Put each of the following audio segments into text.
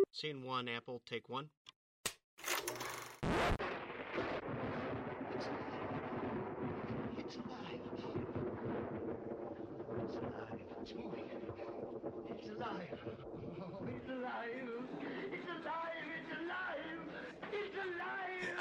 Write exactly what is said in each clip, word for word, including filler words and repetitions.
Scene one, Apple, take one. It's alive. It's alive. It's moving. It's alive. Oh, it's alive. It's alive. It's alive. It's alive.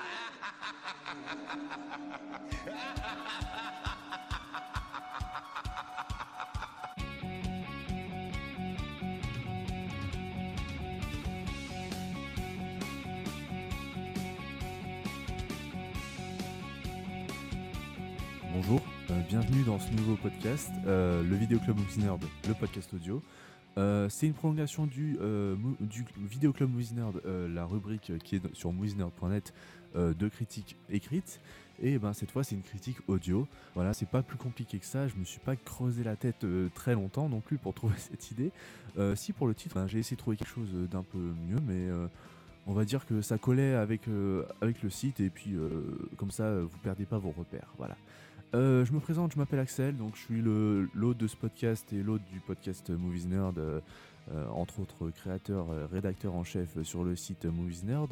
Bonjour, euh, bienvenue dans ce nouveau podcast, euh, le Vidéo Club Movies Nerd, le podcast audio. Euh, c'est une prolongation du, euh, mou- du Vidéo Club Movies Nerd, euh, la rubrique qui est sur moviesnerd point net euh, de critiques écrites. Et ben cette fois c'est une critique audio. Voilà, c'est pas plus compliqué que ça. Je me suis pas creusé la tête euh, très longtemps non plus pour trouver cette idée. Euh, si pour le titre, ben, j'ai essayé de trouver quelque chose d'un peu mieux, mais euh, on va dire que ça collait avec euh, avec le site et puis euh, comme ça euh, vous perdez pas vos repères. Voilà. Euh, je me présente, je m'appelle Axel, donc je suis le, l'hôte de ce podcast et l'hôte du podcast Movies Nerd, euh, euh, entre autres créateur, euh, rédacteur en chef sur le site Movies Nerd.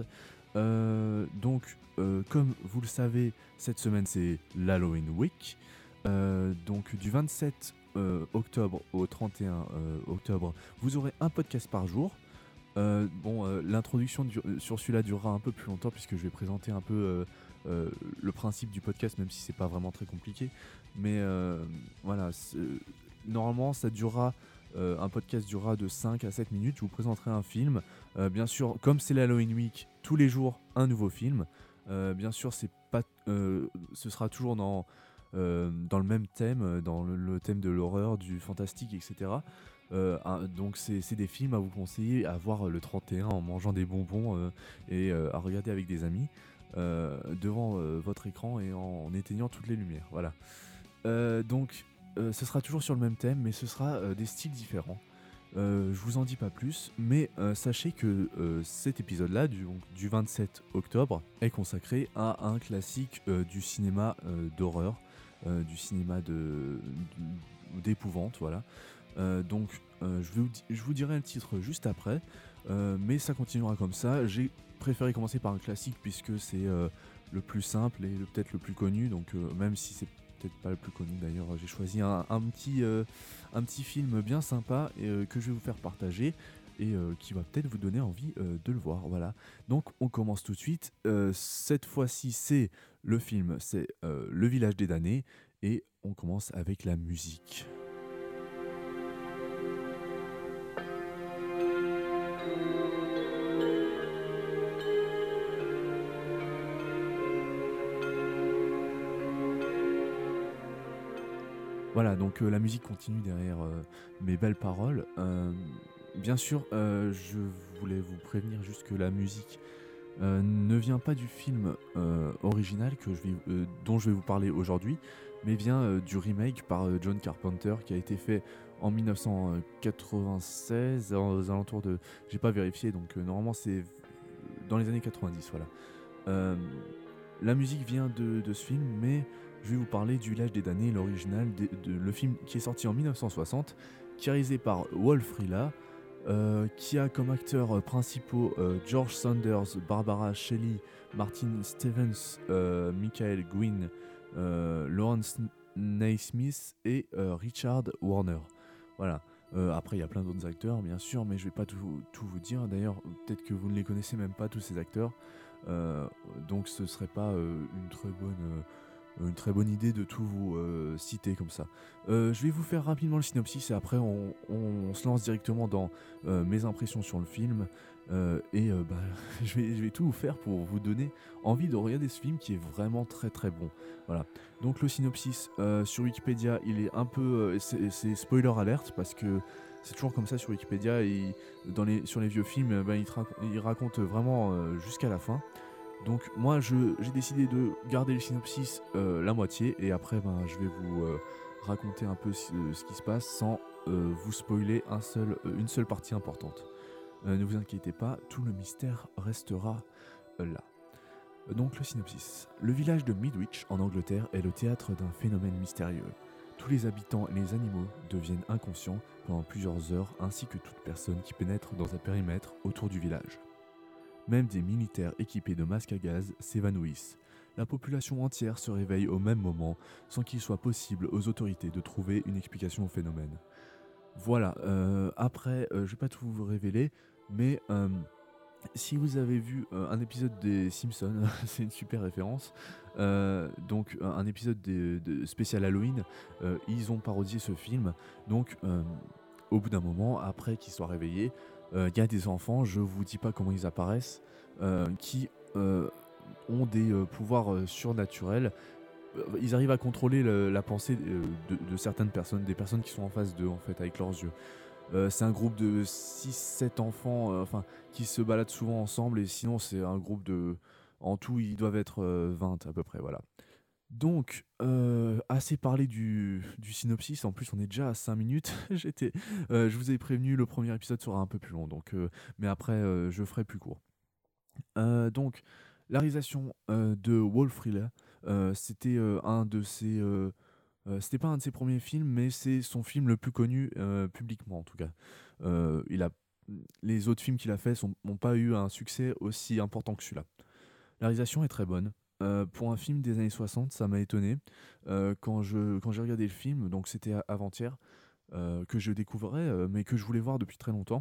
Euh, donc, euh, comme vous le savez, cette semaine c'est l'Halloween Week. Euh, donc du vingt-sept euh, octobre au trente et un euh, octobre, vous aurez un podcast par jour. Euh, bon, euh, l'introduction du- sur celui-là durera un peu plus longtemps puisque je vais présenter un peu euh, euh, le principe du podcast, même si c'est pas vraiment très compliqué. Mais euh, voilà, c'est- normalement, ça durera. Euh, un podcast durera de cinq à sept minutes. Je vous présenterai un film. Euh, bien sûr, comme c'est l'Halloween Week, tous les jours un nouveau film. Euh, bien sûr, c'est pas, euh, ce sera toujours dans, euh, dans le même thème, dans le, le thème de l'horreur, du fantastique, et cetera. Euh, un- donc c'est, c'est des films à vous conseiller à voir le trente et un en mangeant des bonbons euh, et euh, à regarder avec des amis euh, devant euh, votre écran et en, en éteignant toutes les lumières. Voilà. Euh, donc euh, ce sera toujours sur le même thème, mais ce sera euh, des styles différents. Euh, je vous en dis pas plus, mais euh, sachez que euh, cet épisode-là, du, donc, du vingt-sept octobre, est consacré à un classique euh, du cinéma euh, d'horreur, euh, du cinéma de, d'épouvante, voilà. Euh, donc euh, je, vais vous, di- je vous dirai le titre juste après, euh, mais ça continuera comme ça. J'ai préféré commencer par un classique puisque c'est euh, le plus simple et le- peut-être le plus connu, donc euh, même si c'est peut-être pas le plus connu d'ailleurs, j'ai choisi un, un petit, euh, un petit film bien sympa et, euh, que je vais vous faire partager et euh, qui va peut-être vous donner envie euh, de le voir. Voilà. Donc on commence tout de suite. Euh, cette fois-ci c'est le film, c'est euh, Le Village des damnés et on commence avec la musique. Voilà, donc euh, la musique continue derrière euh, mes belles paroles. Euh, bien sûr, euh, je voulais vous prévenir juste que la musique euh, ne vient pas du film euh, original que je vais, euh, dont je vais vous parler aujourd'hui, mais vient euh, du remake par euh, John Carpenter qui a été fait en dix-neuf cent quatre-vingt-seize, aux alentours de... J'ai pas vérifié, donc euh, normalement c'est dans les années quatre-vingt-dix, voilà. Euh, la musique vient de, de ce film, mais je vais vous parler du Village des damnés, l'original, de, de- le film qui est sorti en dix-neuf cent soixante, qui est réalisé par Wolf Rilla, euh, qui a comme acteurs principaux euh, George Sanders, Barbara Shelley, Martin Stevens, euh, Michael Gwynne, euh, Lawrence Naismith et euh, Richard Warner. Voilà. Euh, après, il y a plein d'autres acteurs, bien sûr, mais je vais pas tout, tout vous dire. D'ailleurs, peut-être que vous ne les connaissez même pas tous ces acteurs. Euh, donc ce serait pas euh, une très bonne euh, une très bonne idée de tout vous euh, citer comme ça. Euh, je vais vous faire rapidement le synopsis et après on, on se lance directement dans euh, mes impressions sur le film euh, et euh, bah, je, vais, je vais tout vous faire pour vous donner envie de regarder ce film qui est vraiment très très bon. Voilà. Donc le synopsis euh, sur Wikipédia, il est un peu euh, c'est, c'est spoiler alert parce que c'est toujours comme ça sur Wikipédia et dans les, sur les vieux films, ben, il, te rac- il raconte vraiment euh, jusqu'à la fin. Donc moi je, j'ai décidé de garder le synopsis euh, la moitié et après ben, je vais vous euh, raconter un peu ce, ce qui se passe sans euh, vous spoiler un seul, euh, une seule partie importante. Euh, ne vous inquiétez pas, tout le mystère restera euh, là. Euh, Donc le synopsis. Le village de Midwich en Angleterre est le théâtre d'un phénomène mystérieux. Tous les habitants et les animaux deviennent inconscients pendant plusieurs heures, ainsi que toute personne qui pénètre dans un périmètre autour du village. Même des militaires équipés de masques à gaz s'évanouissent. La population entière se réveille au même moment, sans qu'il soit possible aux autorités de trouver une explication au phénomène. Voilà, euh, après, euh, je vais pas tout vous révéler, mais euh, si vous avez vu euh, un épisode des Simpsons, c'est une super référence, euh, donc un un épisode de, de spécial Halloween, euh, ils ont parodié ce film, donc euh, au bout d'un moment, après qu'ils soient réveillés, il y a des enfants, je vous dis pas comment ils apparaissent, euh, qui euh, ont des euh, pouvoirs euh, surnaturels. Euh, Ils arrivent à contrôler le- la pensée euh, de, de certaines personnes, des personnes qui sont en face d'eux en fait, avec leurs yeux. Euh, c'est un groupe de six sept enfants euh, enfin, qui se baladent souvent ensemble, et sinon c'est un groupe de... En tout, ils doivent être euh, vingt à peu près, voilà. Donc, euh, assez parlé du, du synopsis, en plus on est déjà à cinq minutes. J'étais, euh, je vous avais prévenu, le premier épisode sera un peu plus long, donc, euh, mais après euh, je ferai plus court. Euh, donc, la réalisation euh, de Wolf Thriller, euh, c'était euh, un de ses... euh, euh, c'était pas un de ses premiers films, mais c'est son film le plus connu euh, publiquement en tout cas. Euh, il a, les autres films qu'il a fait n'ont pas eu un succès aussi important que celui-là. La réalisation est très bonne. Euh, pour un film des années soixante, ça m'a étonné. Euh, quand je, quand j'ai regardé le film, donc c'était a- avant-hier, euh, que je découvrais, euh, mais que je voulais voir depuis très longtemps,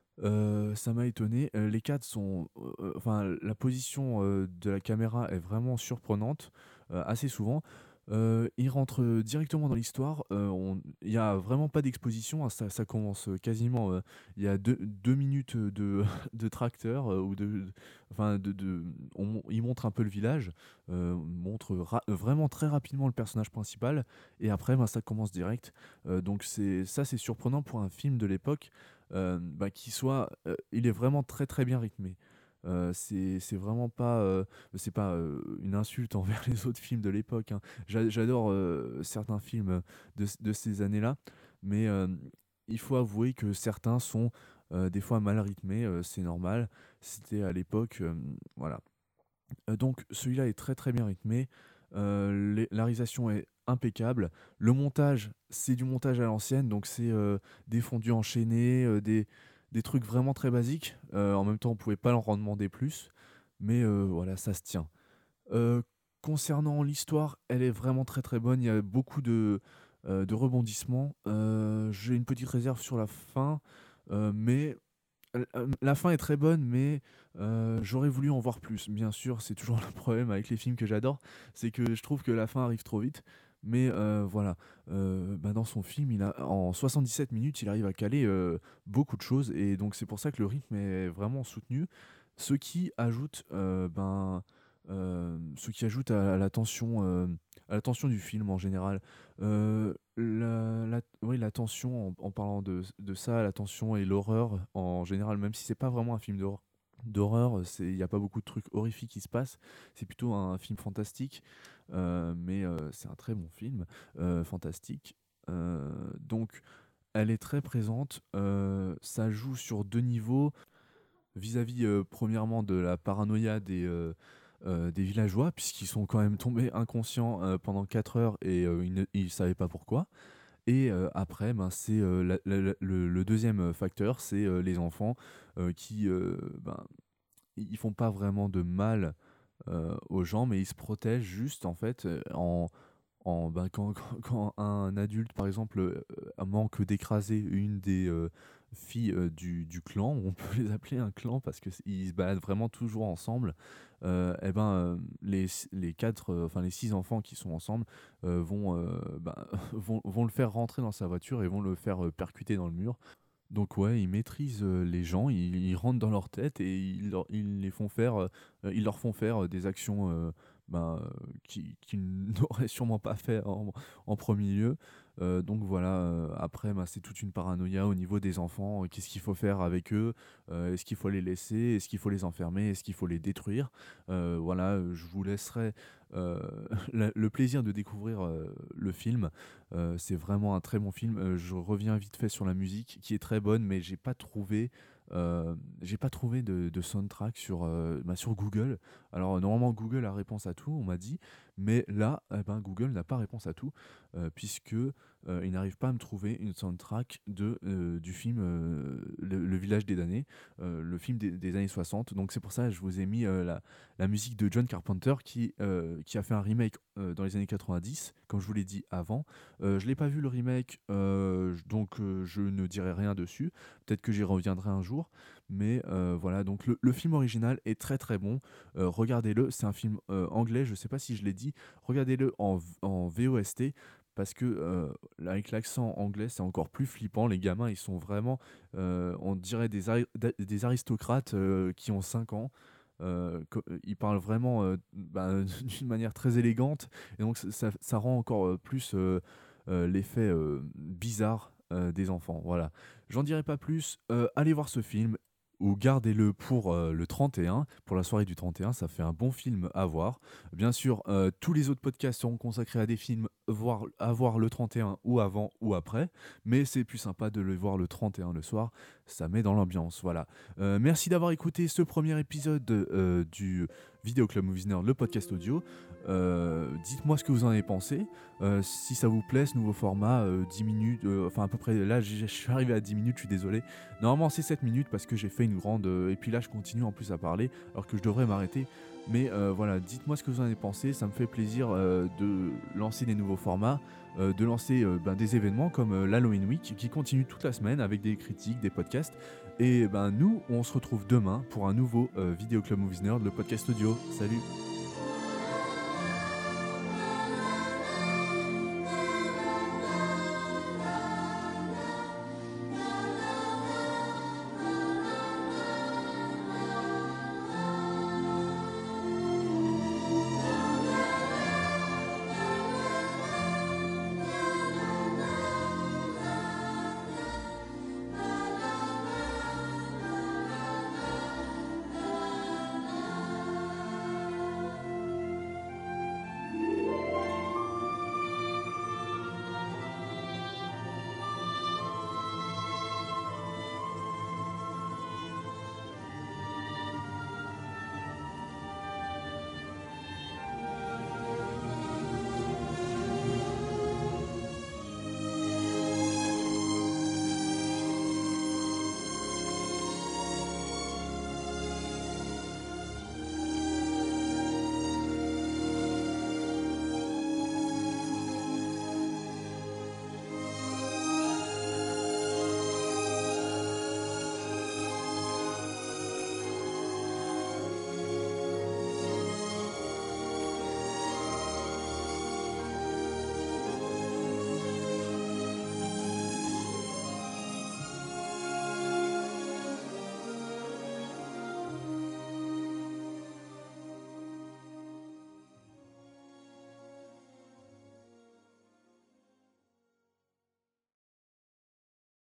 euh, ça m'a étonné. Euh, les cadres sont... euh, enfin, la position euh, de la caméra est vraiment surprenante, euh, assez souvent. Euh, il rentre directement dans l'histoire. euh, on- Il n'y a vraiment pas d'exposition, hein, ça, ça commence quasiment. euh, Il y a deux, deux minutes de, de tracteur, euh, ou de, enfin, de, de- on- il montre un peu le village, euh, montre ra- vraiment très rapidement le personnage principal, et après, ben, ça commence direct. Euh, donc c'est ça, c'est surprenant pour un film de l'époque, euh, bah, qui soit, euh, il est vraiment très très bien rythmé. Euh, c'est c'est vraiment pas, euh, c'est pas euh, une insulte envers les autres films de l'époque, hein. J'a- J'adore euh, certains films de, de ces années-là, mais euh, il faut avouer que certains sont euh, des fois mal rythmés, euh, c'est normal. C'était à l'époque, euh, voilà. Euh, donc celui-là est très très bien rythmé. Euh, les- la réalisation est impeccable. Le montage, c'est du montage à l'ancienne, donc c'est euh, des fondus enchaînés, euh, des, des trucs vraiment très basiques. Euh, en même temps, on pouvait pas leur en demander plus, mais euh, voilà, ça se tient. Euh, Concernant l'histoire, elle est vraiment très très bonne. Il y a beaucoup de, euh, de rebondissements. Euh, j'ai une petite réserve sur la fin, euh, mais L- euh, la fin est très bonne, mais euh, j'aurais voulu en voir plus. Bien sûr, c'est toujours le problème avec les films que j'adore, c'est que je trouve que la fin arrive trop vite. Mais euh, voilà, euh, bah, dans son film, il a, en soixante-dix-sept minutes, il arrive à caler euh, beaucoup de choses, et donc c'est pour ça que le rythme est vraiment soutenu. Ce qui ajoute, euh, ben, euh, ce qui ajoute à, la tension, euh, à la tension du film en général. Euh, la, la, oui, la tension, en, en parlant de, de ça, la tension et l'horreur en général, même si c'est pas vraiment un film d'horreur, d'horreur, il n'y a pas beaucoup de trucs horrifiques qui se passent, c'est plutôt un film fantastique, euh, mais euh, c'est un très bon film, euh, fantastique. Euh, donc, elle est très présente, euh, ça joue sur deux niveaux, vis-à-vis euh, premièrement de la paranoïa des, euh, euh, des villageois, puisqu'ils sont quand même tombés inconscients euh, pendant quatre heures, et euh, ils ne savaient pas pourquoi. Et euh, après, ben, c'est euh, la- la- la- le, le deuxième facteur, c'est euh, les enfants euh, qui euh, ben, ils font pas vraiment de mal euh, aux gens, mais ils se protègent juste en fait euh, en, en ben, quand, quand, quand un adulte par exemple euh, manque d'écraser une des euh, filles euh, du, du clan, on peut les appeler un clan parce que c- ils se baladent vraiment toujours ensemble. Euh, et ben euh, les, les quatre, euh, enfin les six enfants qui sont ensemble euh, vont, euh, ben, vont vont le faire rentrer dans sa voiture et vont le faire euh, percuter dans le mur. Donc ouais, ils maîtrisent euh, les gens, ils, ils rentrent dans leur tête et ils, leur, ils les font faire, euh, euh, ils leur font faire euh, des actions euh, ben, euh, qui, qu'ils n'auraient sûrement pas fait en, en premier lieu. Euh, donc voilà, euh, après ben, c'est toute une paranoïa au niveau des enfants. Euh, Qu'est-ce qu'il faut faire avec eux? Euh, Est-ce qu'il faut les laisser? Est-ce qu'il faut les enfermer? Est-ce qu'il faut les détruire? Euh, Voilà, euh, je vous laisserai euh, la- le plaisir de découvrir euh, le film. Euh, c'est vraiment un très bon film. Euh, je reviens vite fait sur la musique qui est très bonne, mais j'ai pas trouvé, euh, j'ai pas trouvé de, de soundtrack sur, euh, bah, sur Google. Alors normalement Google a réponse à tout, on m'a dit, Mais là, eh ben, Google n'a pas réponse à tout, euh, puisque euh, il n'arrive pas à me trouver une soundtrack de, euh, du film euh, le, le Village des damnés, euh, le film des, des années soixante. Donc c'est pour ça que je vous ai mis euh, la, la musique de John Carpenter qui, euh, qui a fait un remake euh, dans les années quatre-vingt-dix, comme je vous l'ai dit avant. Euh, je l'ai pas vu le remake, euh, donc euh, je ne dirai rien dessus. Peut-être que j'y reviendrai un jour. Mais euh, voilà, donc le, le film original est très très bon. Euh, regardez-le, c'est un film euh, anglais, je sais pas si je l'ai dit. Regardez-le en, en V O S T parce que euh, avec l'accent anglais, c'est encore plus flippant. Les gamins, ils sont vraiment, euh, on dirait des, ari- des aristocrates euh, qui ont cinq ans. Euh, co- ils parlent vraiment euh, bah, d'une manière très élégante. Et donc ça, ça- ça rend encore euh, plus euh, euh, l'effet euh, bizarre euh, des enfants. Voilà. J'en dirai pas plus. Euh, allez voir ce film ou gardez-le pour euh, le trente et un, pour la soirée du trente et un, ça fait un bon film à voir. Bien sûr, euh, tous les autres podcasts seront consacrés à des films voir, à voir le trente et un ou avant ou après, mais c'est plus sympa de le voir le trente et un le soir, ça met dans l'ambiance, voilà. Euh, merci d'avoir écouté ce premier épisode euh, du Vidéo Club Movies Nerd, le podcast audio. Euh, dites-moi ce que vous en avez pensé. Euh, si ça vous plaît, ce nouveau format, euh, dix minutes, euh, enfin à peu près, là je suis arrivé à dix minutes, je suis désolé. Normalement c'est sept minutes parce que j'ai fait une grande... Euh, et puis là je continue en plus à parler alors que je devrais m'arrêter. Mais euh, voilà, dites-moi ce que vous en avez pensé, ça me fait plaisir euh, de lancer des nouveaux formats, euh, de lancer euh, ben, des événements comme euh, l'Halloween Week qui continue toute la semaine avec des critiques, des podcasts. Et ben nous, on se retrouve demain pour un nouveau euh, Vidéo Club Movies Nerd, le podcast audio. Salut!